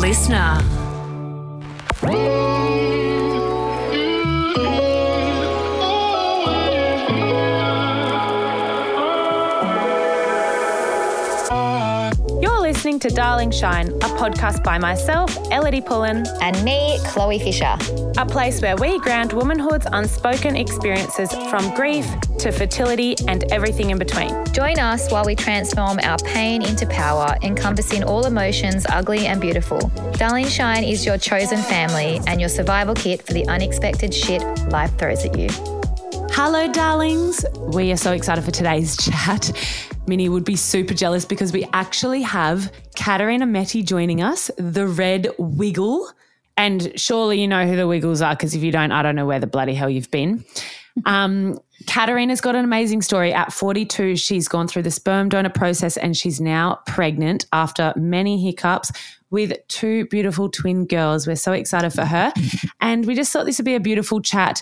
listener. You're listening to Darling Shine, a podcast by myself, Elodie Pullen, and me, Chloe Fisher. A place where we ground womanhood's unspoken experiences from grief to fertility and everything in between. Join us while we transform our pain into power, encompassing all emotions, ugly and beautiful. Darling Shine is your chosen family and your survival kit for the unexpected shit life throws at you. Hello, darlings. We are so excited for today's chat. Minnie would be super jealous because we actually have Katerina Metti joining us, the Red Wiggle. And surely you know who the Wiggles are, because if you don't, I don't know where the bloody hell you've been. Katerina's got an amazing story. At 42, she's gone through the sperm donor process and she's now pregnant after many hiccups with 2 beautiful twin girls. We're so excited for her. And we just thought this would be a beautiful chat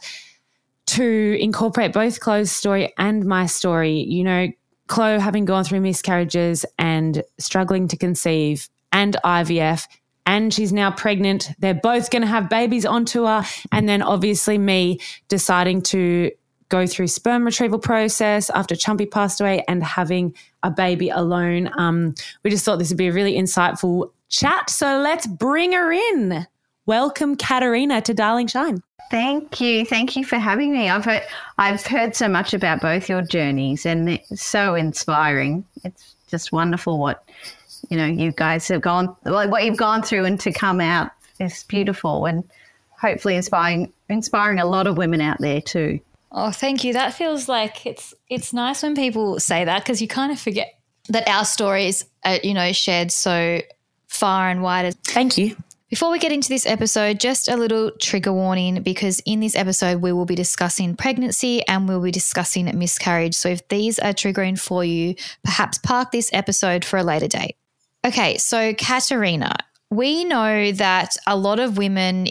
to incorporate both Chloe's story and my story. You know, Chloe having gone through miscarriages and struggling to conceive and IVF, and she's now pregnant. They're both going to have babies onto her. And then obviously me deciding to go through sperm retrieval process after Chumpy passed away and having a baby alone. We just thought this would be a really insightful chat. So let's bring her in. Welcome, Katerina, to Darling Shine. Thank you. Thank you for having me. I've heard so much about both your journeys and it's so inspiring. It's just wonderful what, you know, you guys have what you've gone through, and to come out is beautiful and hopefully inspiring a lot of women out there too. Oh, thank you. That feels like it's nice when people say that, because you kind of forget that our stories are, you know, shared so far and wide. Thank you. Before we get into this episode, just a little trigger warning, because in this episode we will be discussing pregnancy and we'll be discussing miscarriage. So if these are triggering for you, perhaps park this episode for a later date. Okay, so Katerina, we know that a lot of women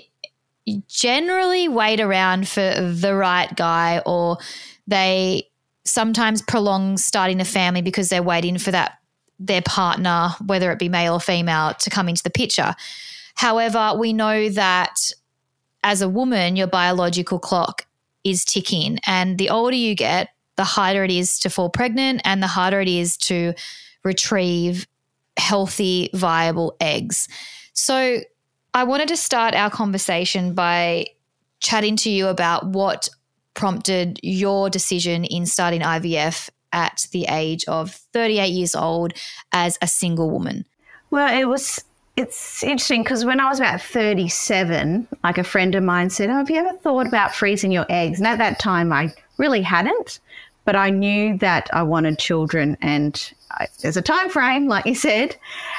generally wait around for the right guy, or they sometimes prolong starting a family because they're waiting for their partner, whether it be male or female, to come into the picture. However, we know that as a woman, your biological clock is ticking, and the older you get, the harder it is to fall pregnant and the harder it is to retrieve healthy, viable eggs. So I wanted to start our conversation by chatting to you about what prompted your decision in starting IVF at the age of 38 years old as a single woman. Well, it's interesting because when I was about 37, like a friend of mine said, have you ever thought about freezing your eggs? And at that time I really hadn't, but I knew that I wanted children, and there's a time frame, like you said.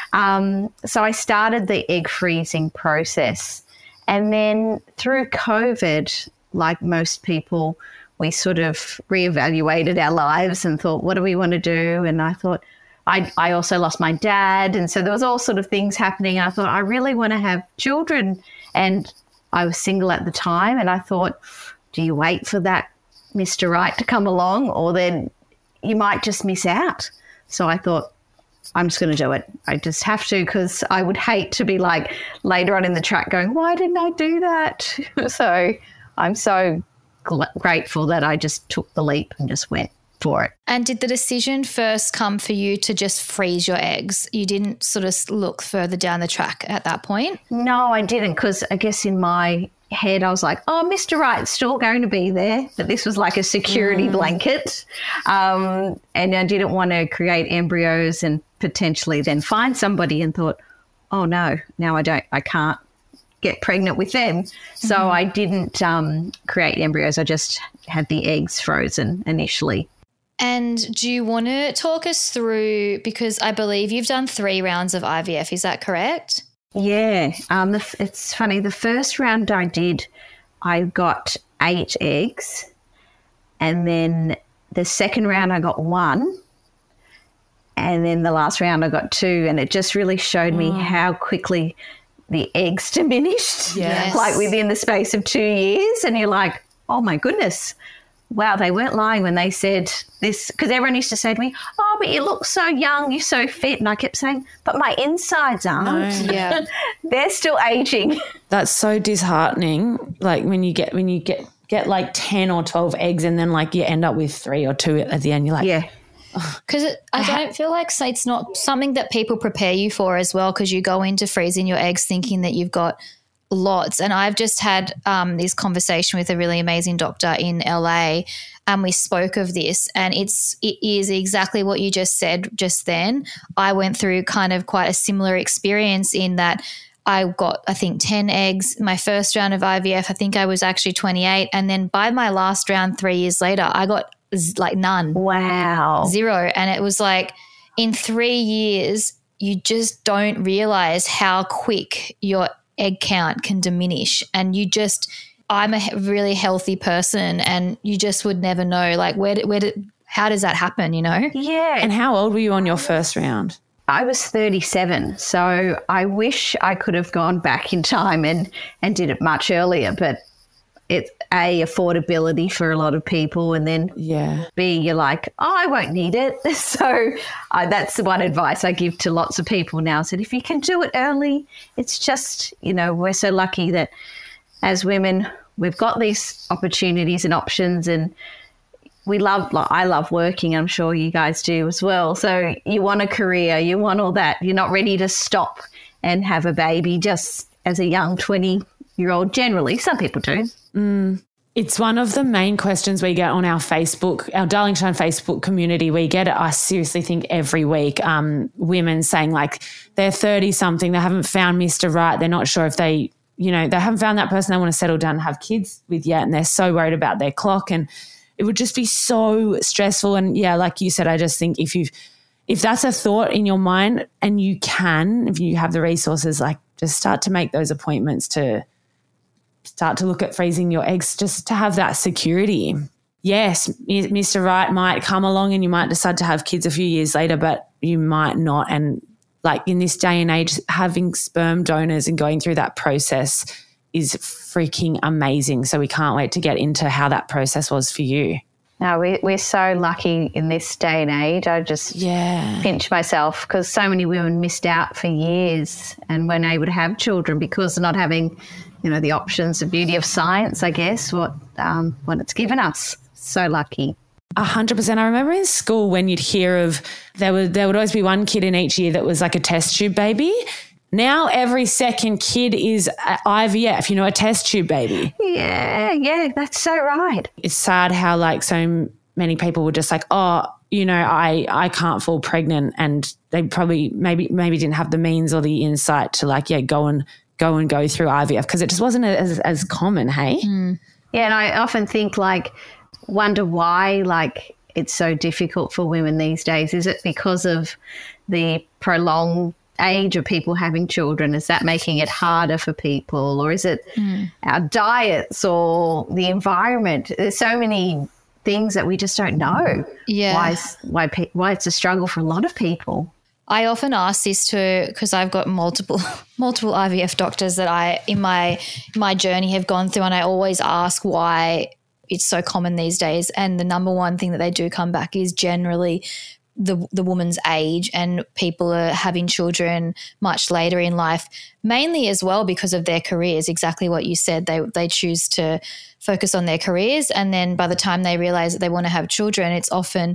So I started the egg freezing process. And then through COVID, like most people, we sort of reevaluated our lives and thought, what do we want to do? And I thought, I also lost my dad, and so there was all sort of things happening. I thought, I really want to have children, and I was single at the time, and I thought, do you wait for that Mr. Right to come along, or then you might just miss out? So I thought, I'm just going to do it. I just have to, because I would hate to be like later on in the track going, why didn't I do that? So I'm so grateful that I just took the leap and just went for it. And did the decision first come for you to just freeze your eggs? You didn't sort of look further down the track at that point? No, I didn't, because I guess in my head I was like, oh, Mr. Right's still going to be there, but this was like a security blanket. And I didn't want to create embryos and potentially then find somebody, and thought, oh no, now I can't get pregnant with them. So I didn't create embryos. I just had the eggs frozen initially. And do you want to talk us through, because I believe you've done 3 rounds of IVF, is that correct? Yeah. It's funny. The first round I did, I got 8 eggs, and then the second round I got 1, and then the last round I got 2, and it just really showed me how quickly the eggs diminished, Yes. like within the space of 2 years, and you're like, oh my goodness, wow, they weren't lying when they said this, because everyone used to say to me, oh, but you look so young, you're so fit. And I kept saying, but my insides aren't. No. Yeah. They're still aging. That's so disheartening. Like when you get like 10 or 12 eggs and then like you end up with 3 or 2 at the end, you're like, Yeah. Because I don't feel like it's not something that people prepare you for as well, because you go into freezing your eggs thinking that you've got lots. And I've just had this conversation with a really amazing doctor in LA, and we spoke of this, and it is exactly what you just said just then. I went through kind of quite a similar experience in that I got, I think, 10 eggs. My first round of IVF, I think I was actually 28. And then by my last round 3 years later, I got like none. Wow. 0. And it was like in 3 years, you just don't realize how quick your egg count can diminish. And I'm a really healthy person, and you just would never know, like, how does that happen, you know? Yeah. And how old were you on your first round? I was 37, so I wish I could have gone back in time and did it much earlier, but it's affordability for a lot of people, and then B, you're like, oh, I won't need it. So that's the one advice I give to lots of people now. I said, if you can do it early, it's just, we're so lucky that as women, we've got these opportunities and options, and I love working. I'm sure you guys do as well. So you want a career, you want all that. You're not ready to stop and have a baby just as a young 20-year-old generally. Some people do. It's one of the main questions we get on our Darling Shine Facebook community. We get it, I seriously think, every week. Women saying like they're 30-something, they haven't found Mr. Right. They're not sure if they haven't found that person they want to settle down and have kids with yet, and they're so worried about their clock, and it would just be so stressful. And yeah, like you said, I just think if that's a thought in your mind and if you have the resources, like just start to make those appointments to start to look at freezing your eggs, just to have that security. Yes, Mr. Right might come along and you might decide to have kids a few years later, but you might not. And like in this day and age, having sperm donors and going through that process is freaking amazing. So we can't wait to get into how that process was for you. No, we're so lucky in this day and age. I just pinch myself because so many women missed out for years and weren't able to have children because of not having, the options, the beauty of science, I guess, what it's given us. So lucky. 100%. I remember in school when you'd hear of there would always be one kid in each year that was like a test tube baby. Now every second kid is IVF, a test tube baby. Yeah, that's so right. It's sad how like so many people were just like, oh, I can't fall pregnant, and they probably maybe didn't have the means or the insight to like, go through IVF because it just wasn't as common, hey? Mm. Yeah, and I often think wonder why it's so difficult for women these days. Is it because of the prolonged age of people having children? Is that making it harder for people, or is it our diets or the environment? There's so many things that we just don't know. Yeah, why it's a struggle for a lot of people. I often ask this because I've got multiple IVF doctors that I in my journey have gone through, and I always ask why it's so common these days. And the number one thing that they do come back is generally the woman's age, and people are having children much later in life, mainly as well because of their careers. Exactly what you said. They choose to focus on their careers, and then by the time they realize that they want to have children, it's often,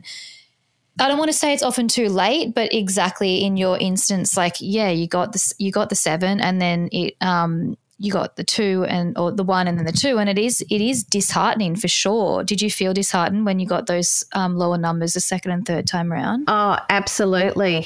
I don't want to say it's often too late, but exactly in your instance, you got the 7, and then you got the 2 or the 1 and then the 2, and it is disheartening for sure. Did you feel disheartened when you got those lower numbers the second and third time around? Oh, absolutely.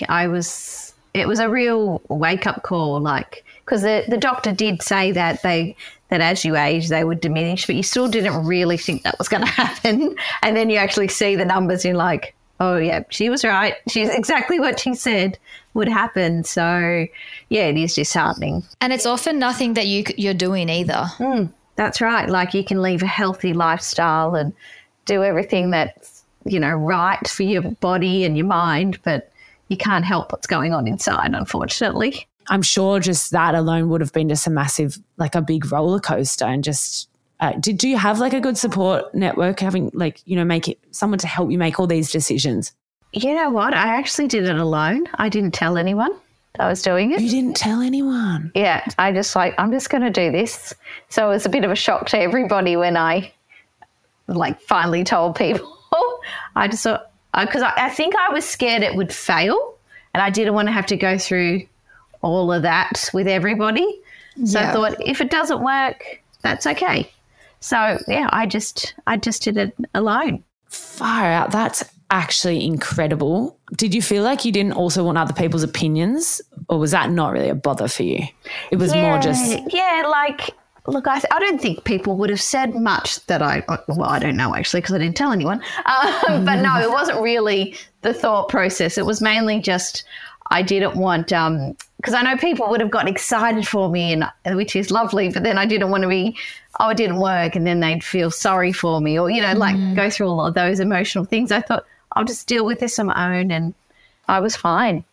It was a real wake-up call, because the doctor did say that as you age they would diminish, but you still didn't really think that was going to happen. And then you actually see the numbers and you're like, oh, yeah, she was right. She's exactly what she said would happen. So, yeah, it is disheartening. And it's often nothing that you're doing either. That's right. You can live a healthy lifestyle and do everything that's, right for your body and your mind, but you can't help what's going on inside, unfortunately. I'm sure just that alone would have been just a massive, a big roller coaster, and just do you have like a good support network, having like, you know, make it someone to help you make all these decisions? You know what? I actually did it alone. I didn't tell anyone I was doing it. You didn't tell anyone? Yeah. I just like, I'm just going to do this. So it was a bit of a shock to everybody when I like finally told people. I just thought, because I think I was scared it would fail and I didn't want to have to go through all of that with everybody. So I thought if it doesn't work, that's okay. So, yeah, I just did it alone. Far out. That's actually incredible. Did you feel like you didn't also want other people's opinions, or was that not really a bother for you? It was more just... Yeah, like, look, I don't think people would have said much that I don't know actually because I didn't tell anyone. But no, it wasn't really the thought process. It was mainly just I didn't want... because I know people would have got excited for me, and which is lovely, but then I didn't want to be, it didn't work, and then they'd feel sorry for me or, you know, like go through all of those emotional things. I thought I'll just deal with this on my own, and I was fine.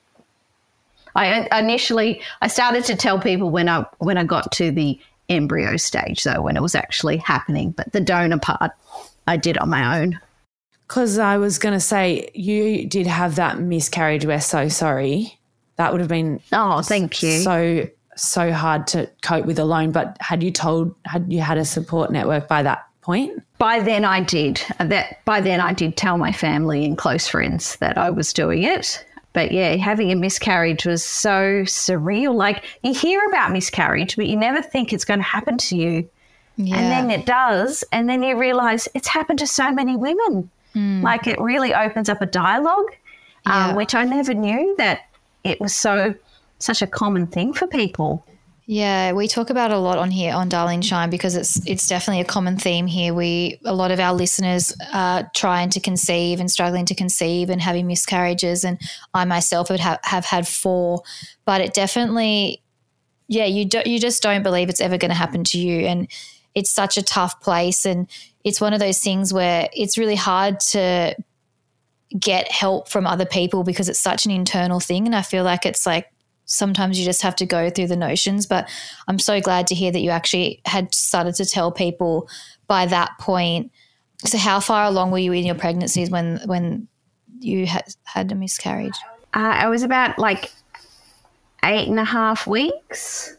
I started to tell people when I got to the embryo stage, so when it was actually happening, but the donor part I did on my own. Because I was going to say, you did have that miscarriage. We're so sorry. That would have been thank you. So hard to cope with alone. But had you had a support network by that point? By then I did. By then I did tell my family and close friends that I was doing it. But yeah, having a miscarriage was so surreal. Like you hear about miscarriage, but you never think it's going to happen to you. Yeah. And then it does. And then you realise it's happened to so many women. Like it really opens up a dialogue, which I never knew that it was such a common thing for people. Yeah, we talk about it a lot on here on Darling Shine because it's definitely a common theme here. A lot of our listeners are trying to conceive and struggling to conceive and having miscarriages, and I myself have had 4, but it definitely, you just don't believe it's ever going to happen to you, and it's such a tough place, and it's one of those things where it's really hard to get help from other people because it's such an internal thing, and I feel like it's like sometimes you just have to go through the notions. But I'm so glad to hear that you actually had started to tell people by that point. So how far along were you in your pregnancies when you had a miscarriage? I was about like 8.5 weeks.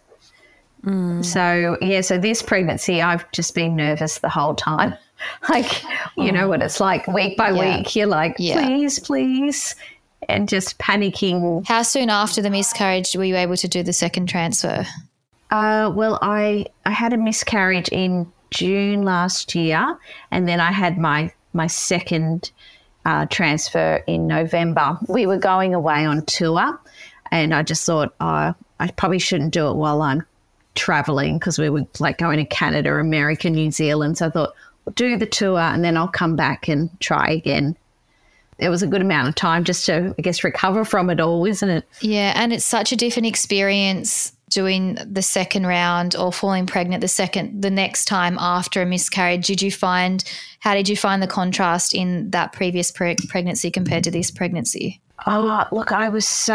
So this pregnancy I've just been nervous the whole time. Like, you know what it's like week by week. You're like, please, and just panicking. How soon after the miscarriage were you able to do the second transfer? Well, I had a miscarriage in June last year, and then I had my second transfer in November. We were going away on tour, and I just thought, I probably shouldn't do it while I'm traveling because we were like going to Canada, America, New Zealand. So I thought, we'll do the tour and then I'll come back and try again. It was a good amount of time just to, I guess, recover from it all, isn't it? Yeah, and it's such a different experience doing the second round or falling pregnant the next time after a miscarriage. How did you find the contrast in that previous pregnancy compared to this pregnancy? Oh, look, I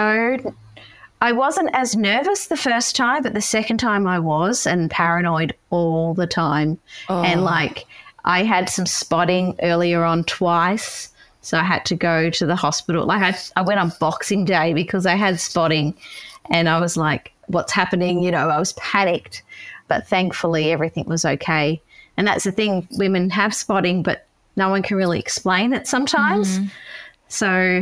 wasn't as nervous the first time, but the second time I was, and paranoid all the time. And like I had some spotting earlier on twice, so I had to go to the hospital. Like I went on Boxing Day because I had spotting, and I was like, what's happening? You know, I was panicked, but thankfully everything was okay. And that's the thing, women have spotting, but no one can really explain it sometimes. So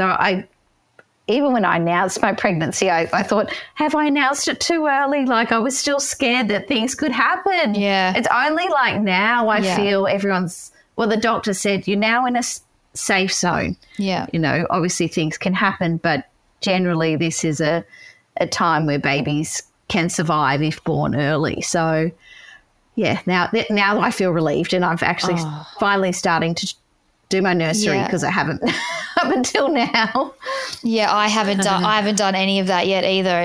even when I announced my pregnancy, I thought, have I announced it too early? Like I was still scared that things could happen. Yeah. It's only like now I feel the doctor said, you're now in a safe zone. Yeah. You know, obviously things can happen, but generally this is a time where babies can survive if born early. So, yeah, now I feel relieved, and I've actually finally starting to do my nursery because I haven't up until now. Yeah, I haven't done any of that yet either.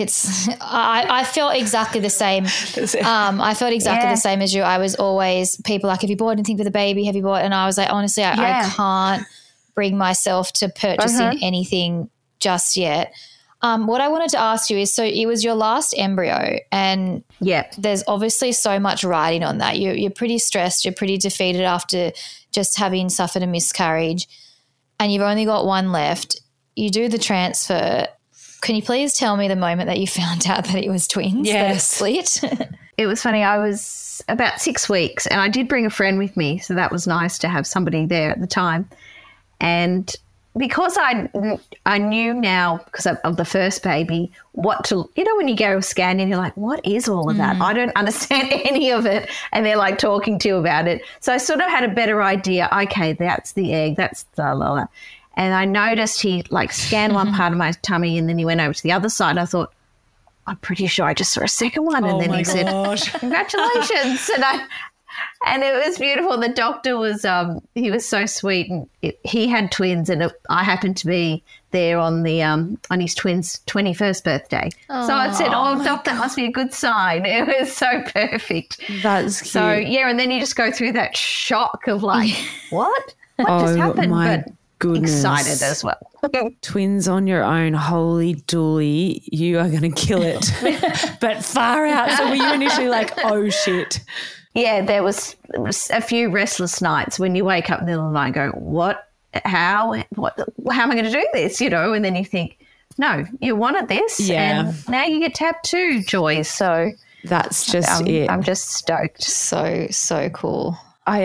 I felt exactly the same. I felt exactly the same as you. I was always, people like, have you bought anything for the baby? Have you bought? And I was like, honestly, I can't bring myself to purchasing anything just yet. What I wanted to ask you is, so it was your last embryo, and there's obviously so much riding on that. You're pretty stressed. You're pretty defeated after just having suffered a miscarriage, and you've only got one left. You do the transfer. Can you please tell me the moment that you found out that it was twins? Yes. That it split? It was funny. I was about 6 weeks and I did bring a friend with me, so that was nice to have somebody there at the time. And because I knew now, because of the first baby, what to, when you go to a scan and you're like, what is all of that? I don't understand any of it. And they're like talking to you about it. So I sort of had a better idea. Okay, that's the egg. That's the la. And I noticed he like scanned one part of my tummy and then he went over to the other side. I thought, I'm pretty sure I just saw a second one. And then he said, congratulations. And it was beautiful. The doctor was, he was so sweet, and he had twins, and I happened to be there on his twins' 21st birthday. Aww. So I said, "Oh, doc, that must be a good sign." It was so perfect. That's cute. So yeah, and then you just go through that shock of like, what just happened? My goodness. Excited as well. Twins on your own, holy dooly, you are going to kill it. But far out. So were you initially like, oh shit? Yeah, there was a few restless nights when you wake up in the middle of the night and go, what, how am I going to do this, And then you think, no, you wanted this and now you get to have two joys. So that's just it. I'm just stoked. So cool. I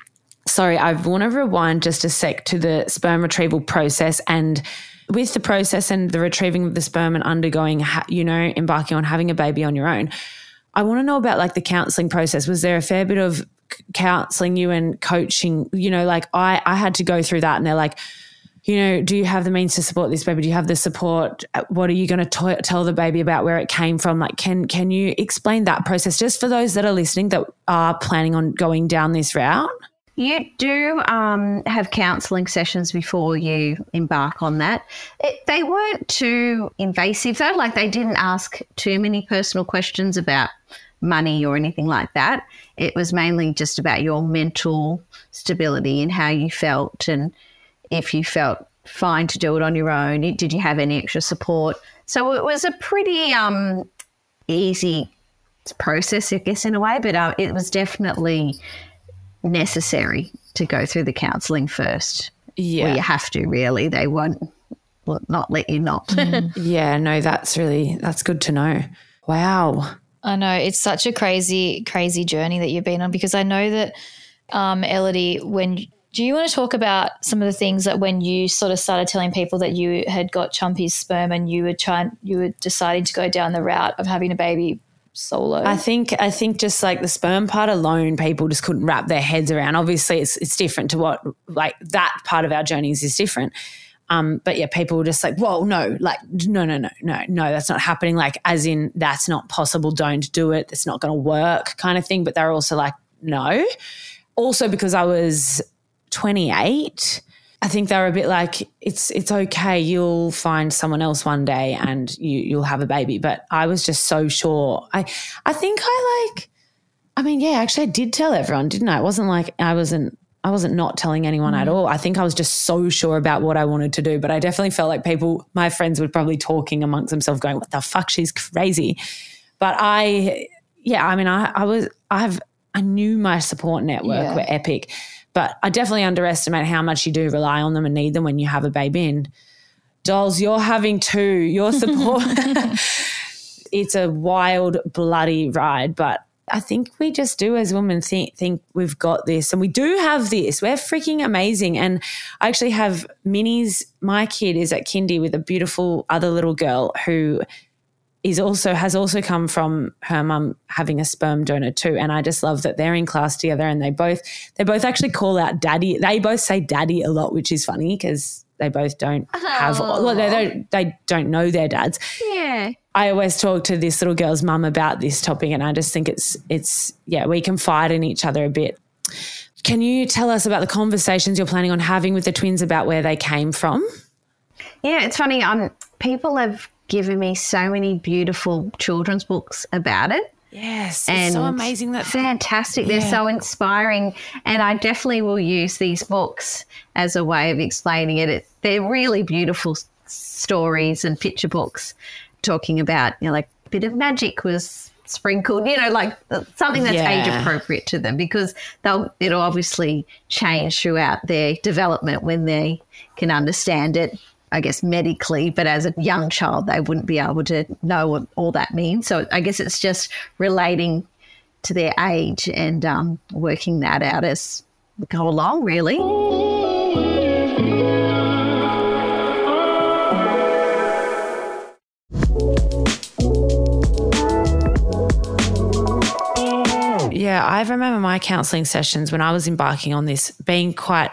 want to rewind just a sec to the sperm retrieval process, and with the process and the retrieving of the sperm and undergoing, embarking on having a baby on your own. I want to know about like the counselling process. Was there a fair bit of counselling you and coaching? I had to go through that, and they're like, do you have the means to support this baby? Do you have the support? What are you going to tell the baby about where it came from? Like, can you explain that process just for those that are listening that are planning on going down this route? You do have counselling sessions before you embark on that. They weren't too invasive though, like they didn't ask too many personal questions about money or anything like that. It was mainly just about your mental stability and how you felt, and if you felt fine to do it on your own. Did you have any extra support? So it was a pretty easy process, I guess, in a way, but it was definitely necessary to go through the counselling first. Yeah. Well, you have to, really. They won't not let you not. Yeah, no, that's good to know. Wow. I know. It's such a crazy, crazy journey that you've been on, because I know that, Elodie, do you want to talk about some of the things that when you sort of started telling people that you had got Chumpy's sperm and you were deciding to go down the route of having a baby solo? I think just like the sperm part alone, people just couldn't wrap their heads around. Obviously it's different to what, like, that part of our journeys is different. But yeah, people were just like, whoa, no, like, no, that's not happening. Like, as in, that's not possible. Don't do it. It's not going to work, kind of thing. But they're also like, no. Also, because I was 28, I think they were a bit like, it's okay. You'll find someone else one day and you'll have a baby. But I was just so sure. I think actually I did tell everyone, didn't I? It wasn't like I wasn't not telling anyone at all. I think I was just so sure about what I wanted to do, but I definitely felt like my friends were probably talking amongst themselves going, what the fuck, she's crazy. But I knew my support network were epic, but I definitely underestimate how much you do rely on them and need them when you have a baby. And dolls, you're having two, your support. It's a wild, bloody ride, but I think we just do as women think we've got this, and we do have this. We're freaking amazing. And I actually have my kid is at kindy with a beautiful other little girl who has also come from her mum having a sperm donor too. And I just love that they're in class together, and they both actually call out daddy. They both say daddy a lot, which is funny because they both don't they don't know their dads. Yeah. I always talk to this little girl's mum about this topic, and I just think it's we confide in each other a bit. Can you tell us about the conversations you're planning on having with the twins about where they came from? Yeah, it's funny. People have given me so many beautiful children's books about it. Yes, it's so amazing. That's fantastic. They're so inspiring, and I definitely will use these books as a way of explaining it. They're really beautiful stories and picture books talking about, like a bit of magic was sprinkled, like something that's age appropriate to them, because it'll obviously change throughout their development when they can understand it, I guess, medically, but as a young child, they wouldn't be able to know what all that means. So I guess it's just relating to their age and working that out as we go along, really. Yeah, I remember my counselling sessions when I was embarking on this being quite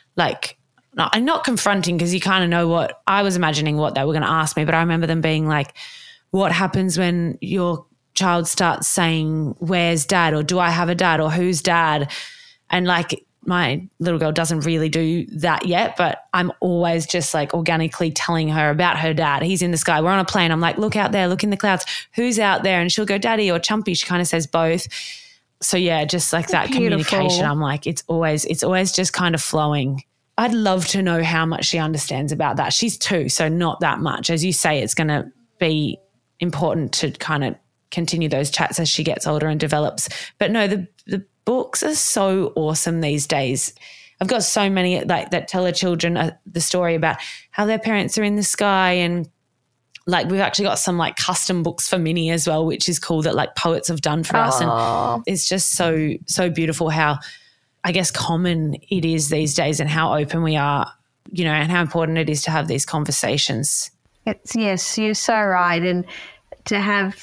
not confronting, because you kind of know what I was imagining what they were going to ask me, but I remember them being like, what happens when your child starts saying, where's dad, or do I have a dad, or who's dad? And like my little girl doesn't really do that yet, but I'm always just like organically telling her about her dad. He's in the sky. We're on a plane. I'm like, look out there, look in the clouds. Who's out there? And she'll go, daddy or chumpy. She kind of says both. So yeah, just like that communication, I'm like, it's always just kind of flowing. I'd love to know how much she understands about that. She's 2, so not that much. As you say, it's going to be important to kind of continue those chats as she gets older and develops. But no, the books are so awesome these days. I've got so many that tell her children the story about how their parents are in the sky, and like we've actually got some like custom books for Minnie as well, which is cool, that like poets have done for us. And it's just so beautiful how, I guess, common it is these days, and how open we are, and how important it is to have these conversations. Yes, you're so right. And to have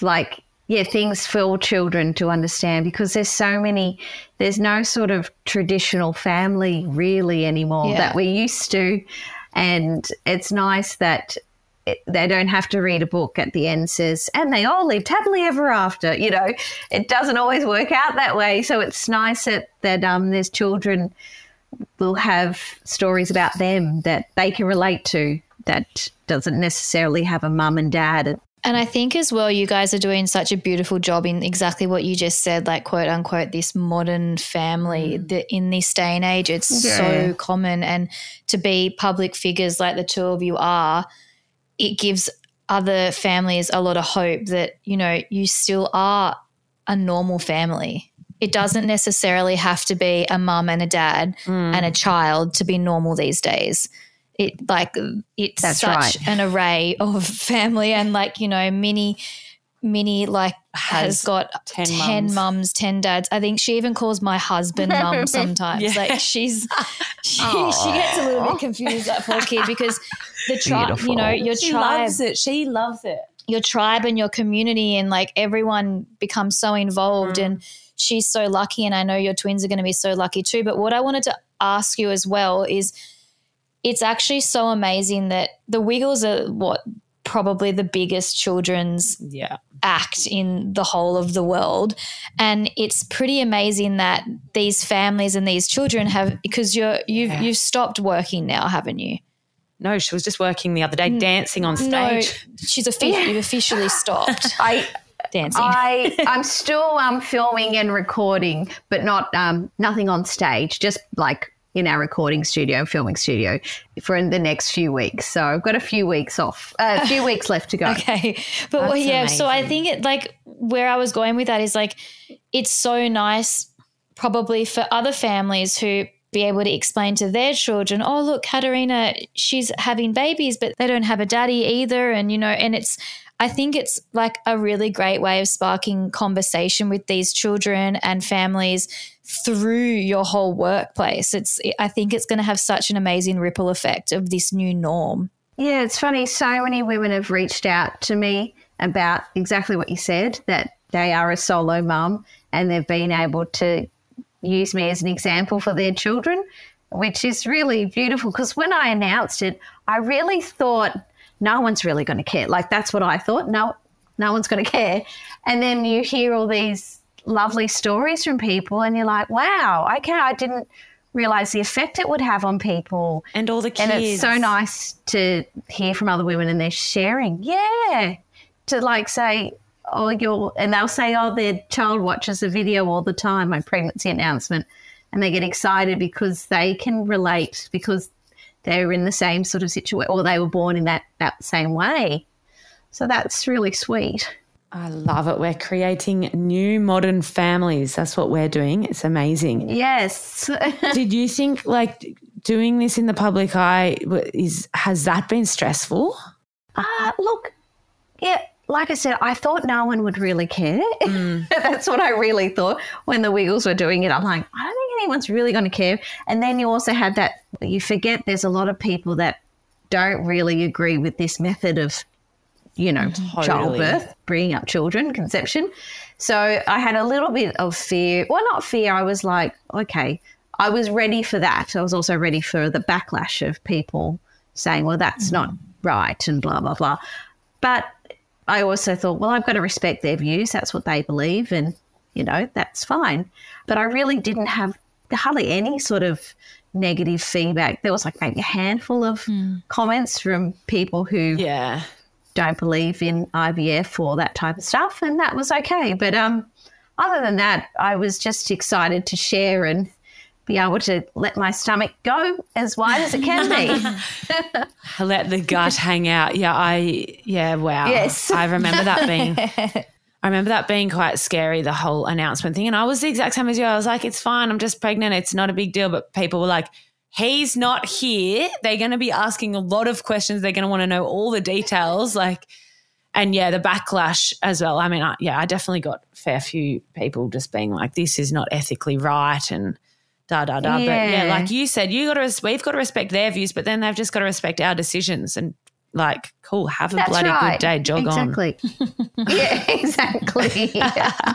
things for children to understand, because there's no sort of traditional family really anymore that we used to. And it's nice that they don't have to read a book at the end says, and they all lived happily ever after. It doesn't always work out that way. So it's nice that there's children will have stories about them that they can relate to, that doesn't necessarily have a mum and dad. And I think as well, you guys are doing such a beautiful job in exactly what you just said, like quote unquote, this modern family that in this day and age, it's so common. And to be public figures like the two of you are, it gives other families a lot of hope that, you still are a normal family. It doesn't necessarily have to be a mum and a dad and a child to be normal these days. It's That's such right. an array of family, and Minnie has got 10 mums, 10 dads. I think she even calls my husband mum sometimes. Yeah. Like she gets a little bit confused, that poor kid, because the tribe, your She tribe loves it. She loves it. Your tribe and your community, and like everyone becomes so involved, and she's so lucky, and I know your twins are going to be so lucky too. But what I wanted to ask you as well is, it's actually so amazing that the Wiggles are probably the biggest children's act in the whole of the world. And it's pretty amazing that these families and these children have, because you've stopped working now, haven't you? No, she was just working the other day, dancing on stage. No, you've officially stopped dancing. I'm still filming and recording, but not nothing on stage, just like in our recording studio, filming studio, for the next few weeks. So I've got a few weeks off, a few weeks left to go. Okay. But so I think where I was going with that is it's so nice probably for other families who be able to explain to their children, oh, look, Katerina, she's having babies, but they don't have a daddy either. And, and I think it's like a really great way of sparking conversation with these children and families through your whole workplace. I think it's going to have such an amazing ripple effect of this new norm. Yeah, it's funny. So many women have reached out to me about exactly what you said, that they are a solo mum and they've been able to use me as an example for their children, which is really beautiful, because when I announced it, I really thought no one's really going to care. Like, that's what I thought. No one's going to care. And then you hear all these lovely stories from people and you're like, wow, okay, I didn't realise the effect it would have on people. And all the kids. And it's so nice to hear from other women and they're sharing. Yeah. To say, and they'll say, their child watches the video all the time, my pregnancy announcement, and they get excited because they can relate, because they're in the same sort of situation, or they were born in that same way. So that's really sweet. I love it. We're creating new modern families. That's what we're doing. It's amazing. Yes. Did you think like doing this in the public eye, has that been stressful? Look, yeah, like I said, I thought no one would really care. That's what I really thought when the Wiggles were doing it. I'm like, I don't think anyone's really going to care. And then you also had that, you forget there's a lot of people that don't really agree with this method of, childbirth, bringing up children, conception. So I had a little bit of fear. Well, not fear. I was like, okay, I was ready for that. I was also ready for the backlash of people saying, well, that's not right and blah, blah, blah. But I also thought, well, I've got to respect their views. That's what they believe and, that's fine. But I really didn't have hardly any sort of negative feedback. There was like maybe a handful of comments from people who don't believe in IVF or that type of stuff, and that was okay. But other than that, I was just excited to share and be able to let my stomach go as wide as it can be. Let the gut hang out. Wow. Yes. I remember that being quite scary, the whole announcement thing. And I was the exact same as you. I was like, it's fine. I'm just pregnant. It's not a big deal. But people were like, he's not here. They're going to be asking a lot of questions. They're going to want to know all the details. The backlash as well. I mean, I definitely got a fair few people just being like, this is not ethically right and da, da, da. Yeah. But like you said, we've got to respect their views, but then they've just got to respect our decisions and like, cool, have a bloody good day, jog exactly. on. Yeah, exactly. Yeah.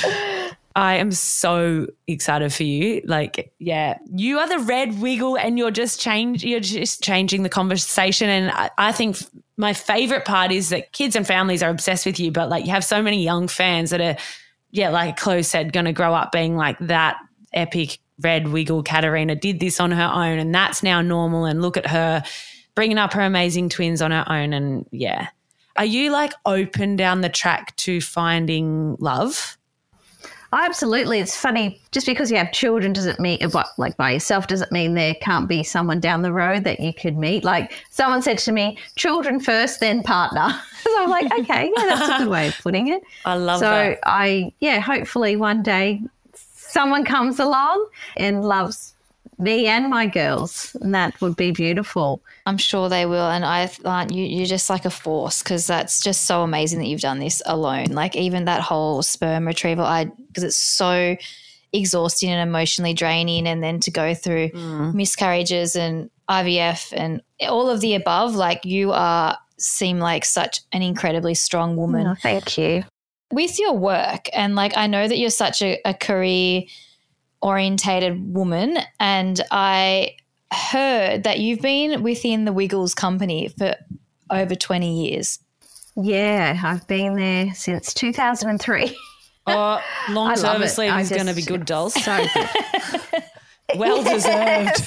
I am so excited for you. Like, you are the red wiggle and you're just changing the conversation. And I think my favorite part is that kids and families are obsessed with you, but like you have so many young fans that are, like Chloe said, going to grow up being like that epic red wiggle. Katerina did this on her own and that's now normal. And look at her bringing up her amazing twins on her own. And are you like open down the track to finding love? Absolutely. It's funny, just because you have children doesn't mean, like by yourself, doesn't mean there can't be someone down the road that you could meet. Like someone said to me, children first, then partner. So I'm like, okay, that's a good way of putting it. I love that. So hopefully one day someone comes along and loves me and my girls, and that would be beautiful. I'm sure they will, and you're just like a force, because that's just so amazing that you've done this alone. Like even that whole sperm retrieval, because it's so exhausting and emotionally draining, and then to go through miscarriages and IVF and all of the above, like you seem like such an incredibly strong woman. Oh, thank you. With your work, and like I know that you're such a career orientated woman, and I heard that you've been within the Wiggles company for over 20 years. Yeah, I've been there since 2003. Oh, long service leave is going to be good, dolls. So good. Well deserved.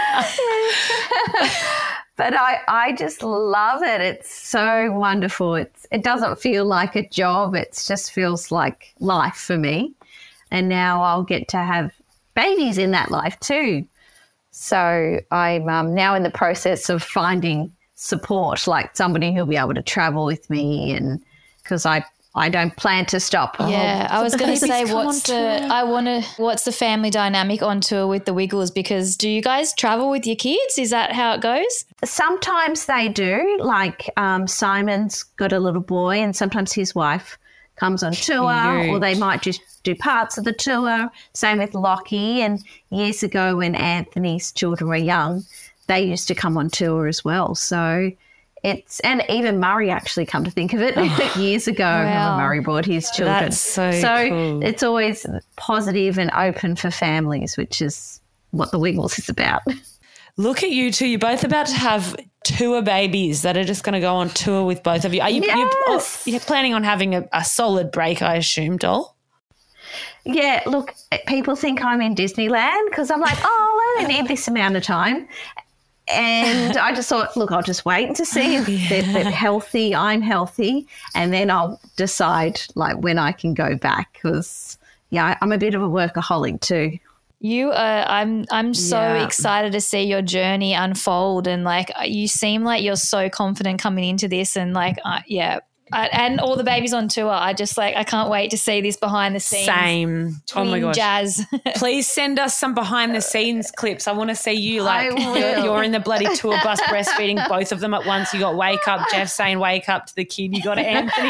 But I just love it. It's so wonderful. It doesn't feel like a job. It just feels like life for me. And now I'll get to have babies in that life too. So I'm now in the process of finding support, like somebody who'll be able to travel with me, and because I don't plan to stop. Yeah, I was going to say, what's the family dynamic on tour with the Wiggles? Because do you guys travel with your kids? Is that how it goes? Sometimes they do. Like Simon's got a little boy, and sometimes his wife comes on tour, or they might just do parts of the tour. Same with Lockie. And years ago when Anthony's children were young, they used to come on tour as well. So and even Murray, actually, come to think of it, years ago, when Murray brought his children. That's so cool. It's always positive and open for families, which is what the Wiggles is about. Look at you two. You're both about to have tour babies that are just going to go on tour with both of you. Are you you're planning on having a solid break, I assume, doll? Yeah, look, people think I'm in Disneyland because I'm like, I only need this amount of time. And I just thought, look, I'll just wait to see if they're healthy, I'm healthy, and then I'll decide like when I can go back because, I'm a bit of a workaholic too. You I'm so excited to see your journey unfold, and like you seem like you're so confident coming into this, and like and all the babies on tour. I just like I can't wait to see this behind the scenes. Same. Twin oh my gosh. Jazz. Please send us some behind the scenes clips. I want to see you like you're in the bloody tour bus breastfeeding both of them at once. You got Wake Up, Jeff saying Wake Up to the kid. You got Anthony.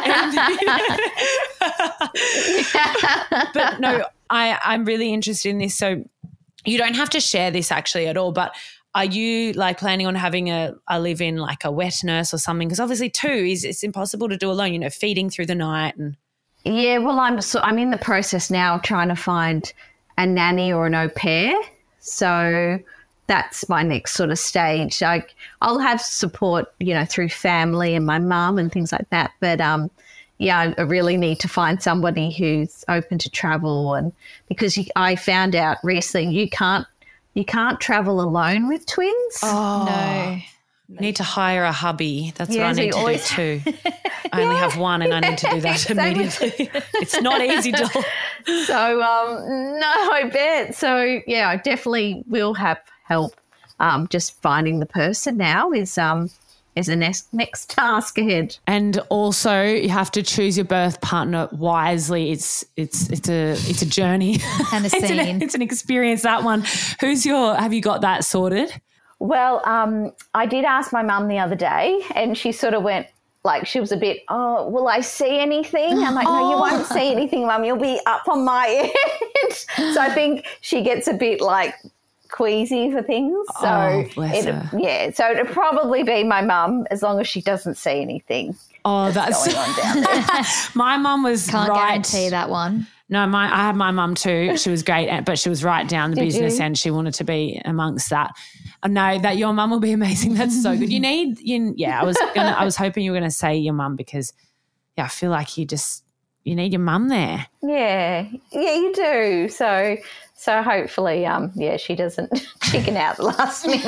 But no, I'm really interested in this. So you don't have to share this actually at all, but are you like planning on having a live-in like a wet nurse or something? Because obviously it's impossible to do alone, feeding through the night. And yeah, well, I'm in the process now of trying to find a nanny or an au pair. So that's my next sort of stage. I'll have support, through family and my mum and things like that. But I really need to find somebody who's open to travel, and because I found out recently you can't travel alone with twins. Oh, no. Need to hire a hubby. That's what I need to do too. I only have one and I need to do that immediately. It's not easy, Jill. So, no, I bet. So, yeah, I definitely will have help. Just finding the person now is the next task ahead. And also you have to choose your birth partner wisely. It's a journey and a scene. It's an experience, that one. Have you got that sorted? Well, I did ask my mum the other day, and she sort of went like, she was a bit, oh, will I see anything? I'm like, no, you won't see anything, Mum. You'll be up on my end. So I think she gets a bit like queasy for things. So bless her. Yeah, so it'd probably be my mum, as long as she doesn't see anything. Oh, that's going on down there. My mum was Can't guarantee that one. No, I had my mum too. She was great, but she was right down the business end. She wanted to be amongst that. No, that your mum will be amazing. That's so good. I was hoping you were going to say your mum, because I feel like you need your mum there. Yeah, you do. So hopefully, she doesn't chicken out the last minute.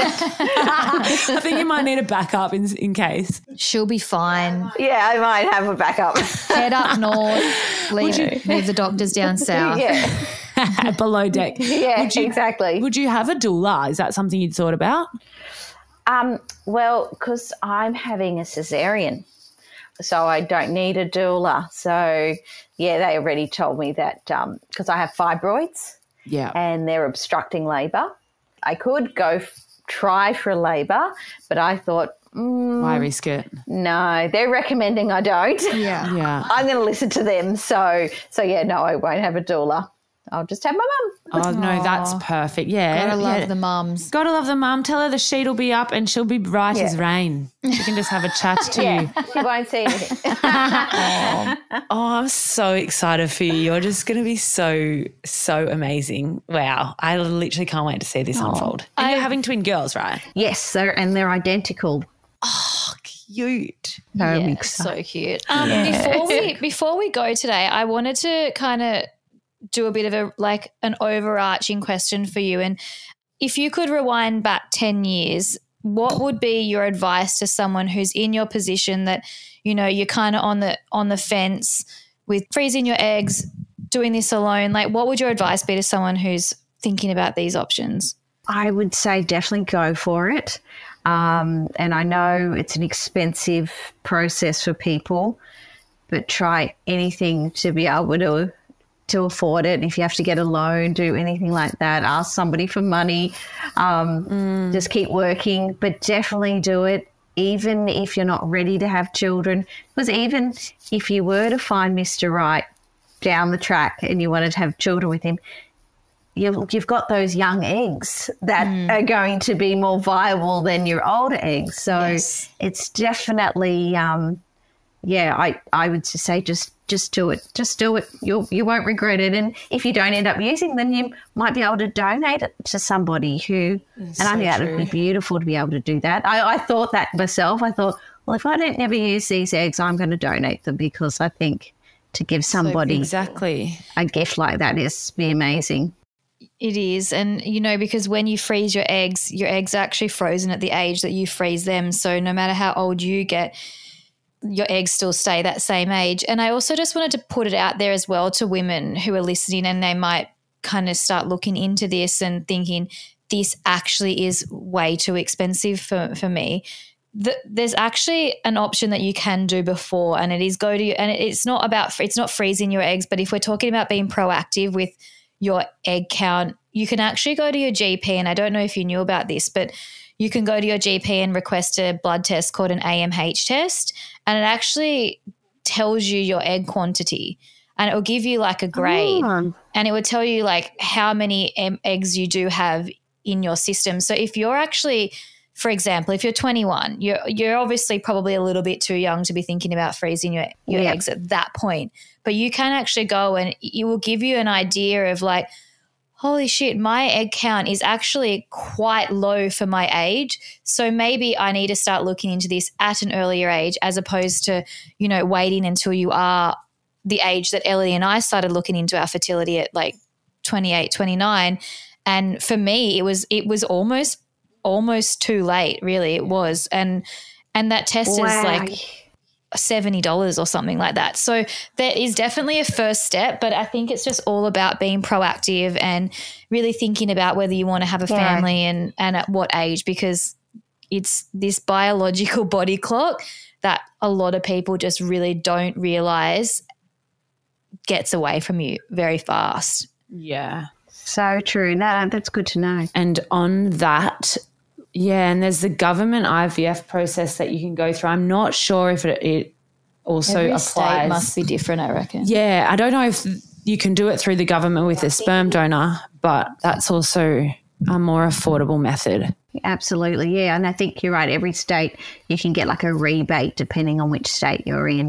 I think you might need a backup in case. She'll be fine. Yeah, I might have a backup. Head up north, leave the doctors down south. Yeah. Below deck. Yeah, exactly. Would you have a doula? Is that something you'd thought about? Well, because I'm having a cesarean, so I don't need a doula. So, yeah, they already told me that because I have fibroids. Yeah. And they're obstructing labour. I could go try for labour, but I thought, why risk it? No, they're recommending I don't. Yeah. I'm going to listen to them. So yeah, no, I won't have a doula. I'll just have my mum. Oh, no, that's perfect. Yeah. Gotta love the mums. Gotta love the mum. Tell her the sheet will be up and she'll be bright as rain. She can just have a chat to you. She won't see anything. I'm so excited for you. You're just going to be so, so amazing. Wow. I literally can't wait to see this unfold. And you're having twin girls, right? Yes, they're identical. Oh, cute. No, so cute. Before we go today, I wanted to kind of do a bit of an overarching question for you. And if you could rewind back 10 years, what would be your advice to someone who's in your position that, you're kind of on the fence with freezing your eggs, doing this alone? Like, what would your advice be to someone who's thinking about these options? I would say definitely go for it. And I know it's an expensive process for people, but try anything to be able to afford it. If you have to get a loan, do anything like that, ask somebody for money, just keep working, but definitely do it, even if you're not ready to have children. Because even if you were to find Mr. Right down the track and you wanted to have children with him, you've got those young eggs that are going to be more viable than your older eggs. So it's definitely, I would just say just do it. Just do it. You won't regret it. And if you don't end up using them, you might be able to donate it to somebody who, I think that would be beautiful to be able to do that. I thought that myself. I thought, well, if I don't never use these eggs, I'm going to donate them, because I think to give somebody a gift like that is be amazing. It is. And, because when you freeze your eggs are actually frozen at the age that you freeze them. So no matter how old you get, your eggs still stay that same age. And I also just wanted to put it out there as well to women who are listening, and they might kind of start looking into this and thinking this actually is way too expensive for me, there's actually an option that you can do before, and it is it's not freezing your eggs, but if we're talking about being proactive with your egg count, you can actually go to your GP, and I don't know if you knew about this, but you can go to your GP and request a blood test called an AMH test, and it actually tells you your egg quantity, and it will give you like a grade, and it will tell you like how many eggs you do have in your system. So if you're actually, for example, if you're 21, you're obviously probably a little bit too young to be thinking about freezing your eggs at that point. But you can actually go and it will give you an idea of like, holy shit, my egg count is actually quite low for my age. So maybe I need to start looking into this at an earlier age as opposed to, waiting until you are the age that Ellie and I started looking into our fertility at like 28, 29. And for me, it was almost too late, really. It was. And that test is like $70 or something like that. So there is definitely a first step, but I think it's just all about being proactive and really thinking about whether you want to have a family and at what age, because it's this biological body clock that a lot of people just really don't realize gets away from you very fast. Yeah. So true. No, that's good to know. And on that, and there's the government IVF process that you can go through. I'm not sure if it also Every applies. State must be different, I reckon. Yeah, I don't know if you can do it through the government with a sperm donor, but that's also a more affordable method. Absolutely, yeah. And I think you're right. Every state you can get like a rebate depending on which state you're in,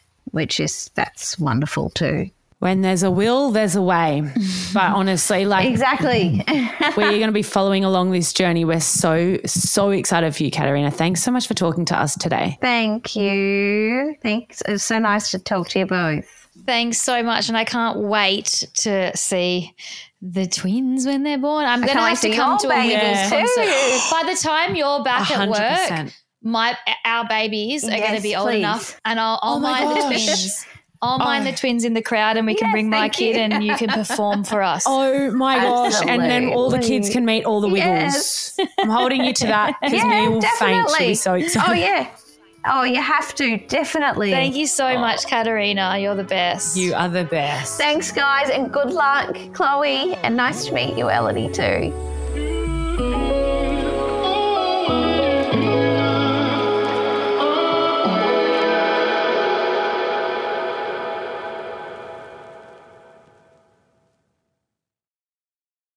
that's wonderful too. When there's a will, there's a way. But honestly, exactly. we're going to be following along this journey. We're so, so excited for you, Katerina. Thanks so much for talking to us today. Thank you. Thanks. It's so nice to talk to you both. Thanks so much. And I can't wait to see the twins when they're born. I'm going to have to come to a Wiggles concert. By the time you're back 100%. At work, our babies are going to be old enough, and I'll mind the twins. I'll mind the twins in the crowd, and we can bring my kid and you can perform for us. Oh, my gosh. Absolutely. And then all the kids can meet all the Wiggles. Yes. I'm holding you to that because Mia will faint. She'll be so excited. Oh, yeah. Oh, you have to, definitely. Thank you so much, Katerina. You're the best. You are the best. Thanks, guys, and good luck, Chloe. And nice to meet you, Elodie, too.